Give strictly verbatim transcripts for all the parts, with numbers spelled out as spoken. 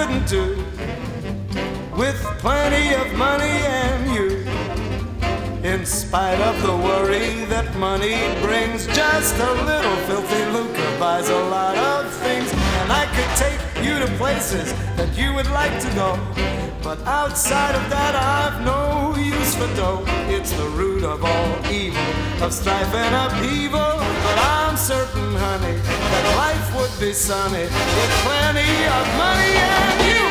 couldn't do with plenty of money and you. In spite of the worry that money brings, just a little filthy lucre buys a lot of things. And I could take you to places that you would like to go, but outside of that I've no use for dough. It's the root of all evil, of strife and upheaval. But I'm certain, honey, that life would be sunny with plenty of money and you.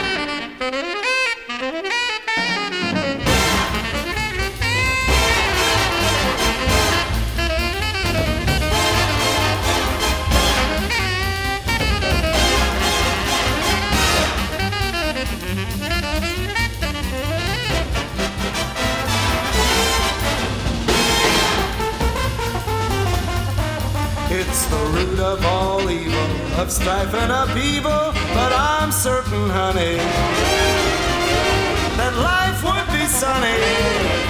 It's the root of all evil, of strife and upheaval. But I'm certain, honey, that life would be sunny